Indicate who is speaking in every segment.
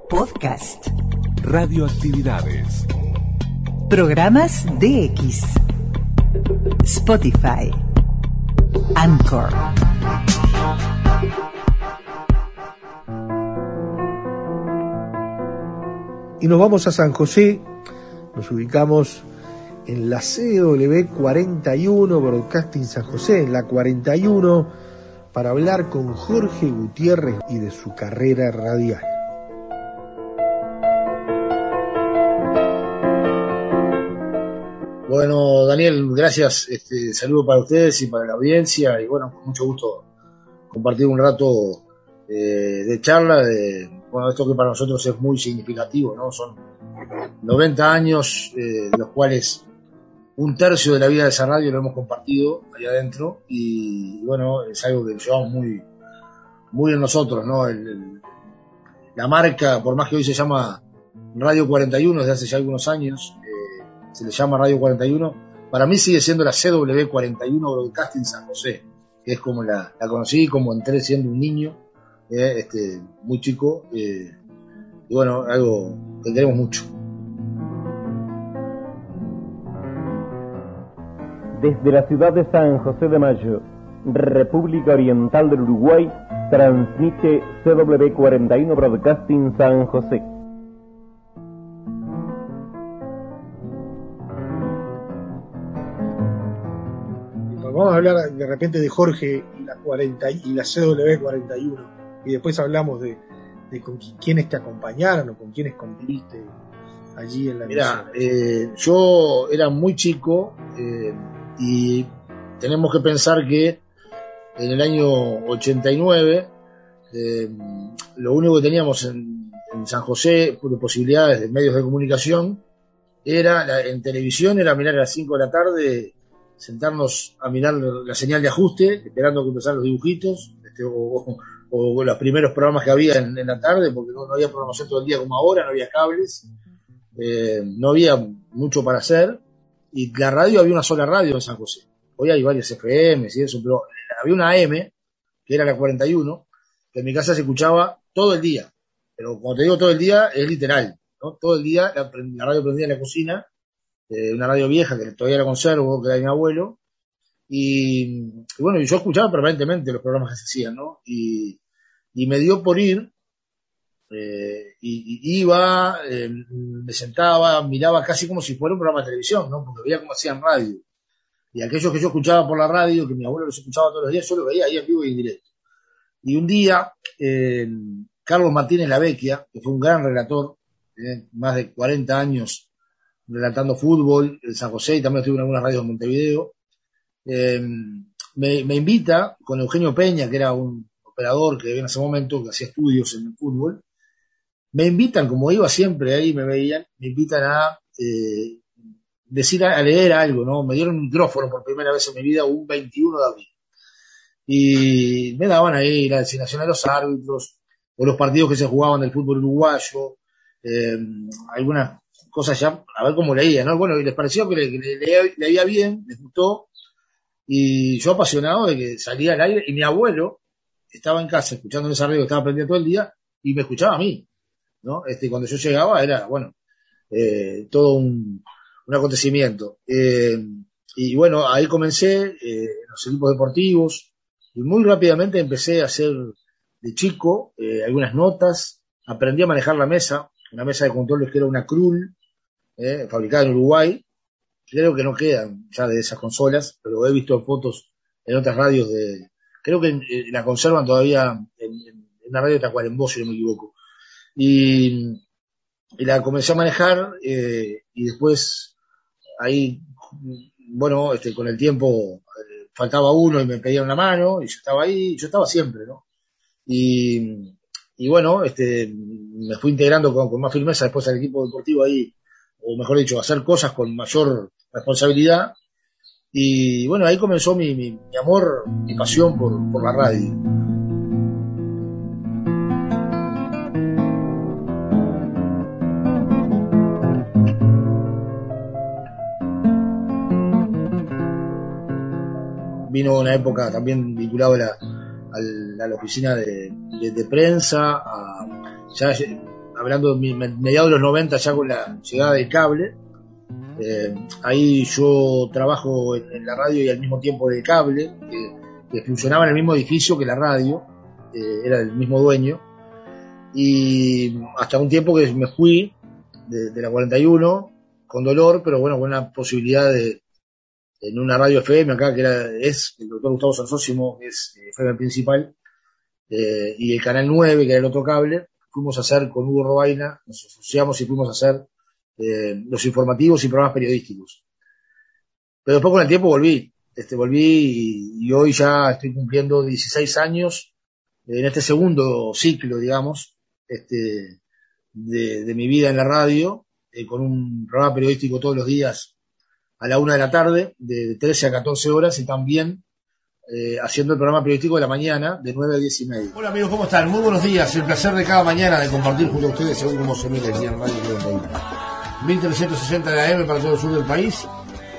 Speaker 1: Podcast.
Speaker 2: Radioactividades.
Speaker 1: Programas DX. Spotify. Anchor.
Speaker 3: Y nos vamos a San José, nos ubicamos en la CW 41, Broadcasting San José, en la 41, para hablar con Jorge Gutiérrez y de su carrera radial.
Speaker 4: Bueno, Daniel, gracias. Saludo para ustedes y para la audiencia. Y bueno, con mucho gusto compartir un rato de charla de esto que para nosotros es muy significativo, ¿no? Son 90 años, de los cuales un tercio de la vida de esa radio lo hemos compartido allá adentro. Y bueno, es algo que llevamos muy en nosotros, ¿no? La marca, por más que hoy se llama Radio 41 desde hace ya algunos años, se le llama Radio 41, para mí sigue siendo la CW 41 Broadcasting San José, que es como la conocí, como entré siendo un niño, muy chico, y bueno, algo que queremos mucho.
Speaker 5: Desde la ciudad de San José de Mayo, República Oriental del Uruguay, transmite CW 41 Broadcasting San José.
Speaker 3: Vamos a hablar de repente de Jorge y la 40 y la CW 41, y después hablamos de con quiénes te acompañaron o con quiénes conviviste allí en la
Speaker 4: emisora. Yo era muy chico, y tenemos que pensar que en el año 89 lo único que teníamos en San José de posibilidades de medios de comunicación era en televisión, era mirar a las 5 de la tarde, sentarnos a mirar la señal de ajuste, esperando que empezaran los dibujitos, o los primeros programas que había en la tarde, porque no había programación todo el día como ahora, no había cables, no había mucho para hacer, y la radio, había una sola radio en San José. Hoy hay varias FM y eso, pero había una AM, que era la 41, que en mi casa se escuchaba todo el día. Pero cuando te digo todo el día, es literal, ¿no? Todo el día la radio prendía en la cocina, una radio vieja que todavía la conservo, que era de mi abuelo, y bueno, yo escuchaba permanentemente los programas que se hacían, ¿no? Y me dio por ir, y iba, me sentaba, miraba casi como si fuera un programa de televisión, ¿no? Porque veía cómo hacían radio. Y aquellos que yo escuchaba por la radio, que mi abuelo los escuchaba todos los días, yo los veía ahí en vivo y en directo. Y un día, Carlos Martínez Lavecchia, que fue un gran relator, más de 40 años relatando fútbol en San José, y también estuve en algunas radios de Montevideo, me invita con Eugenio Peña, que era un operador que en ese momento que hacía estudios en el fútbol. Me invitan, como iba siempre ahí, me veían, me invitan a a leer algo, ¿no? Me dieron un micrófono por primera vez en mi vida un 21 de abril. Y me daban ahí la designación de los árbitros, o los partidos que se jugaban del fútbol uruguayo, algunas cosas ya, a ver cómo leía, ¿no? Bueno, y les pareció que leía bien, les gustó, y yo apasionado de que salía al aire, y mi abuelo estaba en casa escuchando esa radio que estaba aprendiendo todo el día, y me escuchaba a mí, ¿no? Cuando yo llegaba era, bueno, todo un acontecimiento. Y bueno, ahí comencé, en los equipos deportivos, y muy rápidamente empecé a hacer de chico algunas notas, aprendí a manejar la mesa, una mesa de controles que era una Krull, fabricada en Uruguay. Creo que no quedan ya de esas consolas, pero he visto fotos en otras radios creo que la conservan todavía en una radio de Tacuarembó, si no me equivoco. Y la comencé a manejar, y después ahí, bueno, con el tiempo faltaba uno y me pedían una mano, y yo estaba ahí, yo estaba siempre, ¿no? Y bueno, me fui integrando con más firmeza después al equipo deportivo ahí, o mejor dicho, hacer cosas con mayor responsabilidad. Y bueno, ahí comenzó mi amor, mi pasión por la radio. Vino una época también vinculado a la oficina de prensa, ya hablando de mediados de los 90, ya con la llegada del cable. Ahí yo trabajo en la radio y al mismo tiempo del cable, que funcionaba en el mismo edificio que la radio, era del mismo dueño, y hasta un tiempo que me fui de la 41 con dolor, pero bueno, con la posibilidad en una radio FM acá, es el doctor Gustavo Sansósimo, que es FM principal, y el canal 9, que era el otro cable, fuimos a hacer con Hugo Robaina, nos asociamos y fuimos a hacer los informativos y programas periodísticos. Pero después con el tiempo volví y hoy ya estoy cumpliendo 16 años en este segundo ciclo, digamos, de mi vida en la radio, con un programa periodístico todos los días a la 1 de la tarde, de 13 a 14 horas, y también haciendo el programa periodístico de la mañana, de 9 a 10 y media. Hola amigos, ¿cómo están? Muy buenos días. El placer de cada mañana de compartir junto a ustedes, según como se mire aquí en Radio 41. 1360 de AM para todo el sur del país,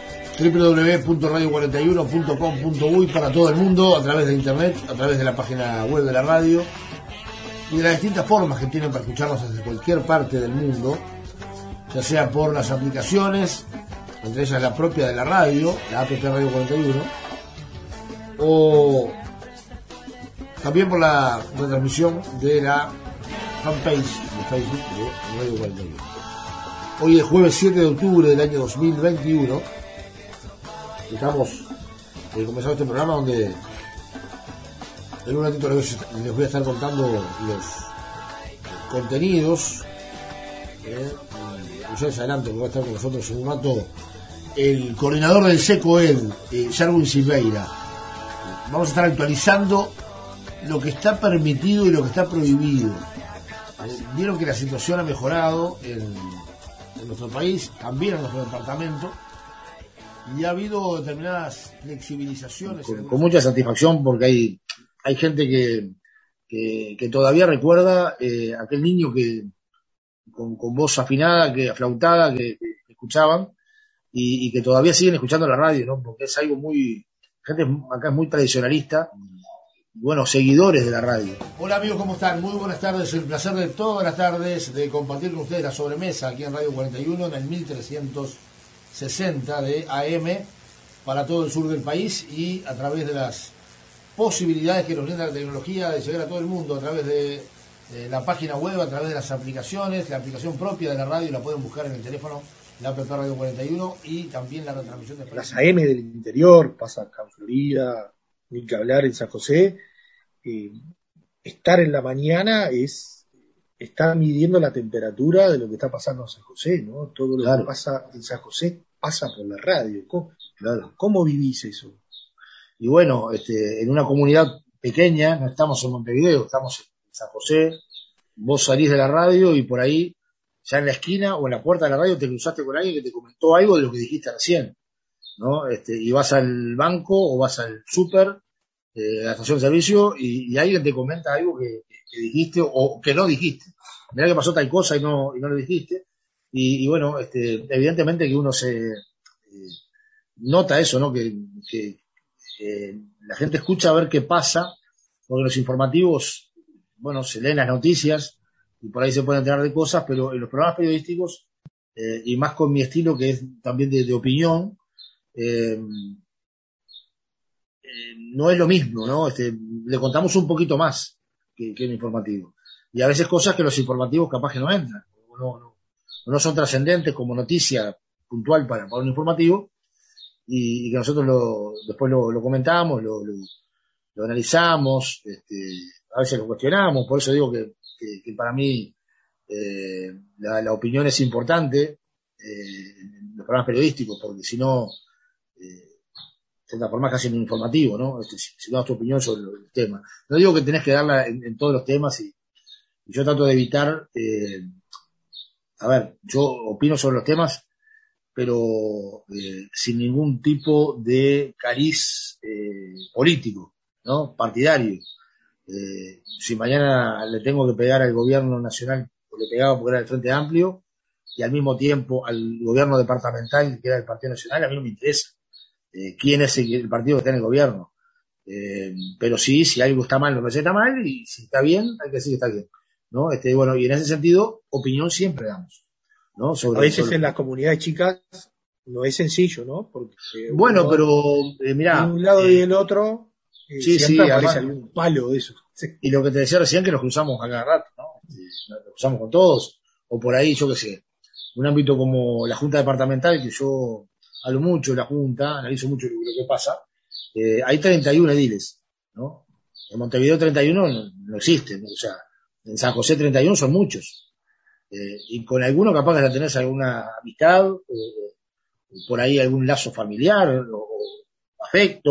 Speaker 4: www.radio41.com.uy para todo el mundo, a través de internet, a través de la página web de la radio, y de las distintas formas que tienen para escucharnos desde cualquier parte del mundo, ya sea por las aplicaciones, entre ellas la propia de la radio, la app Radio 41, o también por la retransmisión de la fanpage de Facebook de Radio 41. Hoy es jueves 7 de octubre del año 2021. Estamos comenzando este programa donde en un ratito les voy a estar contando los contenidos. Yo les adelanto que va a estar con nosotros en un rato el coordinador del SECOED, Jarwin Silveira. Vamos a estar actualizando lo que está permitido y lo que está prohibido. Vieron que la situación ha mejorado en nuestro país, también en nuestro departamento, y ha habido determinadas flexibilizaciones. Con mucha satisfacción, porque hay gente que todavía recuerda aquel niño que con voz afinada, aflautada, que escuchaban, y que todavía siguen escuchando la radio, ¿no? Porque es algo gente acá es muy tradicionalista, bueno, seguidores de la radio. Hola amigos, ¿cómo están? Muy buenas tardes, el placer de todas las tardes de compartir con ustedes la sobremesa aquí en Radio 41 en el 1360 de AM para todo el sur del país, y a través de las posibilidades que nos brinda la tecnología de llegar a todo el mundo, a través de la página web, a través de las aplicaciones, la aplicación propia de la radio, la pueden buscar en el teléfono, la app Radio 41, y también la retransmisión de
Speaker 3: las AM del interior, pasa acá en Florida, ni que hablar en San José. Estar en la mañana está midiendo la temperatura de lo que está pasando en San José, ¿no? Todo lo que pasa en San José pasa por la radio. ¿Cómo vivís eso?
Speaker 4: Y bueno, en una comunidad pequeña, no estamos en Montevideo, estamos en San José, vos salís de la radio y por ahí, ya en la esquina o en la puerta de la radio, te cruzaste con alguien que te comentó algo de lo que dijiste recién, ¿no? Y vas al banco o vas al súper, a la estación de servicio, y alguien te comenta algo que dijiste o que no dijiste. Mirá que pasó tal cosa y no lo dijiste. Y bueno, evidentemente que uno se nota eso, ¿no? Que la gente escucha a ver qué pasa, porque los informativos, bueno, se leen las noticias y por ahí se pueden enterar de cosas, pero en los programas periodísticos, y más con mi estilo que es también de opinión, no es lo mismo, ¿no? Le contamos un poquito más que el informativo. Y a veces cosas que los informativos capaz que no entran, no son trascendentes como noticia puntual para un informativo, y que nosotros después lo comentamos, lo analizamos, a veces lo cuestionamos. Por eso digo que para mí la opinión es importante en los programas periodísticos, porque si no se transforma casi en un informativo, ¿no? Si das tu opinión sobre el tema. No digo que tenés que darla en todos los temas, y yo trato de evitar, yo opino sobre los temas, pero sin ningún tipo de cariz político, ¿no? Partidario. Si mañana le tengo que pegar al gobierno nacional, pues le pegaba porque era el Frente Amplio, y al mismo tiempo al gobierno departamental, que era el Partido Nacional, a mí no me interesa quién es el partido que está en el gobierno. Pero sí, si algo está mal, lo receta mal, y si está bien, hay que decir que está bien. ¿no? Bueno, y en ese sentido, opinión siempre damos, ¿no?
Speaker 3: A veces en las comunidades chicas no es sencillo, ¿no? Porque
Speaker 4: bueno, pero mirá,
Speaker 3: de un lado y del otro
Speaker 4: sí,
Speaker 3: siempre
Speaker 4: sí,
Speaker 3: aparece
Speaker 4: además,
Speaker 3: algún palo de eso. Sí.
Speaker 4: y lo que te decía recién, que nos cruzamos a cada rato, ¿no? Nos cruzamos con todos, o por ahí, yo qué sé, un ámbito como la Junta Departamental, que yo hablo mucho de la Junta, analizo mucho lo que pasa, hay 31 ediles, ¿no? En Montevideo 31 no existen, ¿no? O sea, en San José 31 son muchos, y con alguno capaz que ya tenés alguna amistad, por ahí algún lazo familiar, o afecto,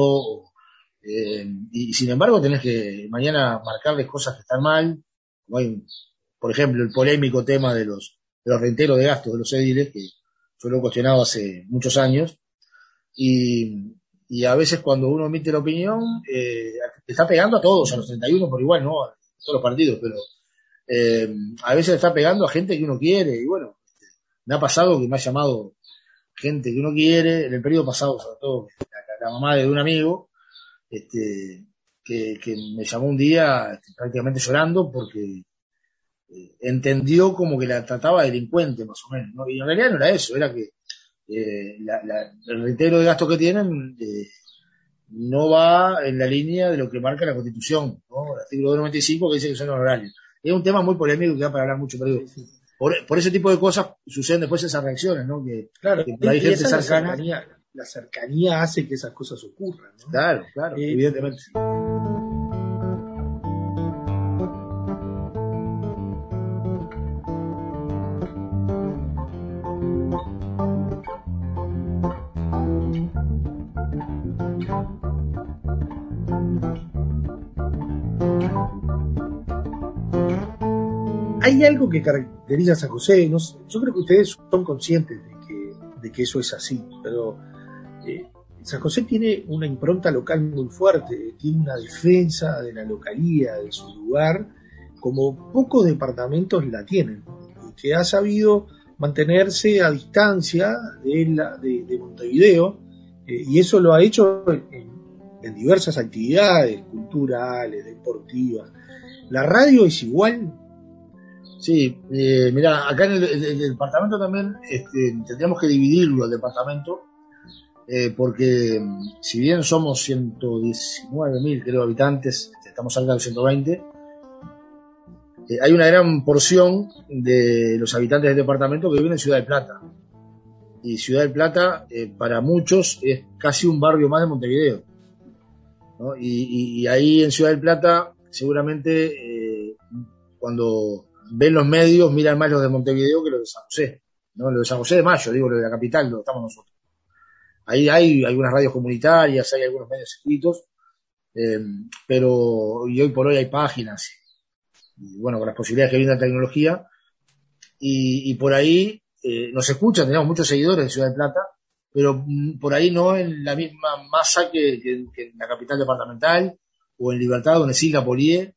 Speaker 4: y sin embargo tenés que mañana marcarles cosas que están mal, como hay, por ejemplo, el polémico tema de los reintegros de gastos de los ediles, que yo lo he cuestionado hace muchos años, y a veces cuando uno emite la opinión, te está pegando a todos, a los 31 por igual, ¿no? A todos los partidos, pero a veces le está pegando a gente que uno quiere, y bueno, me ha pasado que me ha llamado gente que uno quiere, en el periodo pasado, sobre todo, la mamá de un amigo, que me llamó un día prácticamente llorando porque entendió como que la trataba de delincuente, más o menos, ¿no? Y en realidad no era eso, era que el reintegro de gastos que tienen no va en la línea de lo que marca la Constitución, ¿no? El artículo 295 que dice que son honorarios. Es un tema muy polémico que da para hablar mucho, pero por ese tipo de cosas suceden después esas reacciones, ¿no?
Speaker 3: Claro,
Speaker 4: que hay gente cercana.
Speaker 3: La cercanía hace que esas cosas ocurran, ¿no?
Speaker 4: Claro, evidentemente.
Speaker 3: Hay algo que caracteriza a San José, no sé, yo creo que ustedes son conscientes de que eso es así, pero San José tiene una impronta local muy fuerte, tiene una defensa de la localía, de su lugar, como pocos departamentos la tienen, y que ha sabido mantenerse a distancia de Montevideo, y eso lo ha hecho en diversas actividades culturales, deportivas. ¿La radio es igual?
Speaker 4: Sí, mirá, acá en el departamento también tendríamos que dividirlo el departamento, porque si bien somos 119.000 creo habitantes, estamos cerca de 120, hay una gran porción de los habitantes del departamento que viven en Ciudad del Plata. Y Ciudad del Plata, para muchos, es casi un barrio más de Montevideo, ¿no? Y ahí en Ciudad del Plata, seguramente, cuando ven los medios, miran más los de Montevideo que los de San José, ¿no? Los de San José de Mayo, digo, los de la capital, donde estamos nosotros. Ahí hay algunas radios comunitarias, hay algunos medios escritos, pero y hoy por hoy hay páginas, y bueno, con las posibilidades que viene la tecnología, y por ahí nos escuchan, tenemos muchos seguidores en Ciudad del Plata, pero por ahí no en la misma masa que en la capital departamental, o en Libertad, donde sí la Polié,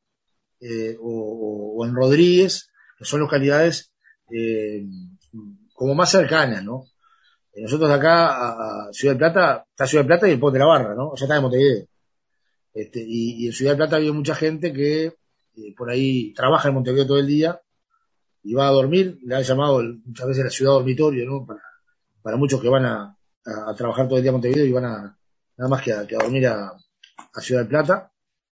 Speaker 4: o en Rodríguez, que son localidades como más cercanas, ¿no? Nosotros de acá a Ciudad del Plata, está Ciudad del Plata y el Ponte de la Barra, ¿no? Ya está en Montevideo. Y en Ciudad del Plata había mucha gente que por ahí trabaja en Montevideo todo el día y va a dormir, le han llamado muchas veces la ciudad dormitorio, ¿no? Para muchos que van a trabajar todo el día en Montevideo y van nada más que a dormir a Ciudad del Plata.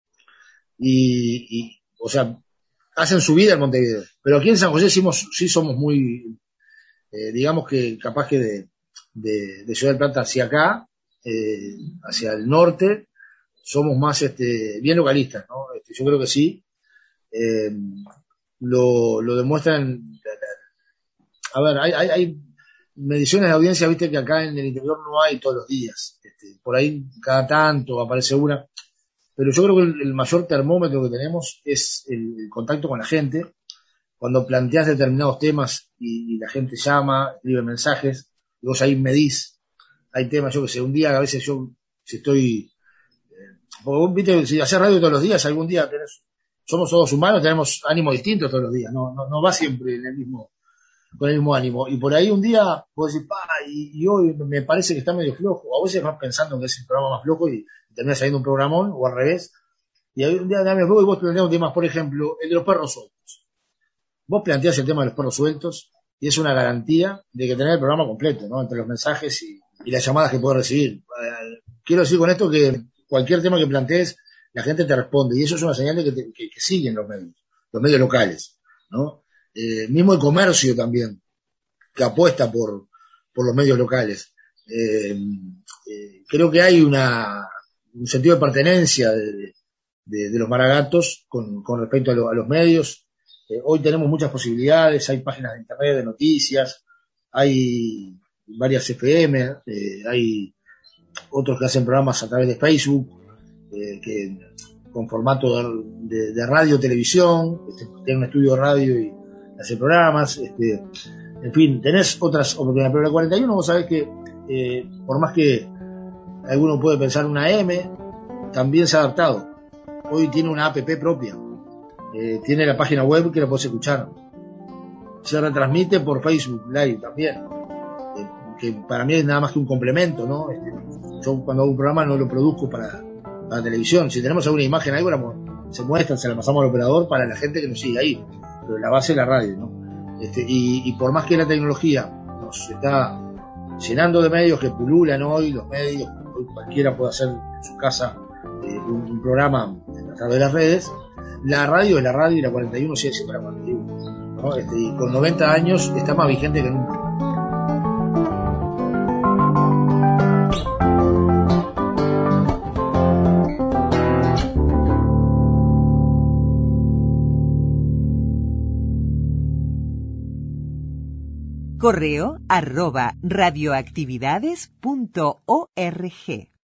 Speaker 4: O sea, hacen su vida en Montevideo. Pero aquí en San José sí somos muy, digamos que capaz que de Ciudad del Plata hacia acá, hacia el norte, somos más bien localistas, ¿no? Yo creo que sí. Lo demuestran. A ver, hay mediciones de audiencia, viste que acá en el interior no hay todos los días. Por ahí cada tanto aparece una. Pero yo creo que el mayor termómetro que tenemos es el contacto con la gente. Cuando planteas determinados temas y la gente llama, escribe mensajes, y vos ahí medís. Hay temas, yo que sé, un día a veces yo, si estoy... porque vos, viste, si haces radio todos los días, algún día somos todos humanos, tenemos ánimos distintos todos los días, no va siempre con el mismo ánimo. Y por ahí un día vos decís, y hoy me parece que está medio flojo. A veces vas pensando que es el programa más flojo y termina saliendo un programón, o al revés. Y hay un día medio flojo y vos planteas temas, por ejemplo, el de los perros sueltos. vos planteás el tema de los perros sueltos y es una garantía de que tenés el programa completo, ¿no? Entre los mensajes y las llamadas que podés recibir. Quiero decir con esto que cualquier tema que plantees, la gente te responde y eso es una señal de que siguen los medios locales, ¿no? Mismo el comercio también, que apuesta por los medios locales. Creo que hay un sentido de pertenencia de los Maragatos con respecto a los medios. Hoy tenemos muchas posibilidades, hay páginas de internet de noticias, hay varias FM, hay otros que hacen programas a través de Facebook, con formato de radio, televisión, tienen un estudio de radio y hacen programas, en fin, tenés otras oportunidades, pero la 41 vos sabés que por más que alguno puede pensar una M, también se ha adaptado. Hoy tiene una app propia, tiene la página web que la podés escuchar, se retransmite por Facebook Live también, que para mí es nada más que un complemento, ¿no? Yo cuando hago un programa no lo produzco para televisión. Si tenemos alguna imagen, algo se muestra, se la pasamos al operador para la gente que nos sigue ahí, pero la base es la radio, ¿no? Y por más que la tecnología nos está llenando de medios que pululan hoy, los medios, hoy cualquiera puede hacer en su casa un programa a través de las redes, la radio es la radio y la 41 sigue siendo la 41, ¿no? Y con 90 años está más vigente que nunca.
Speaker 1: Correo @radioactividades.org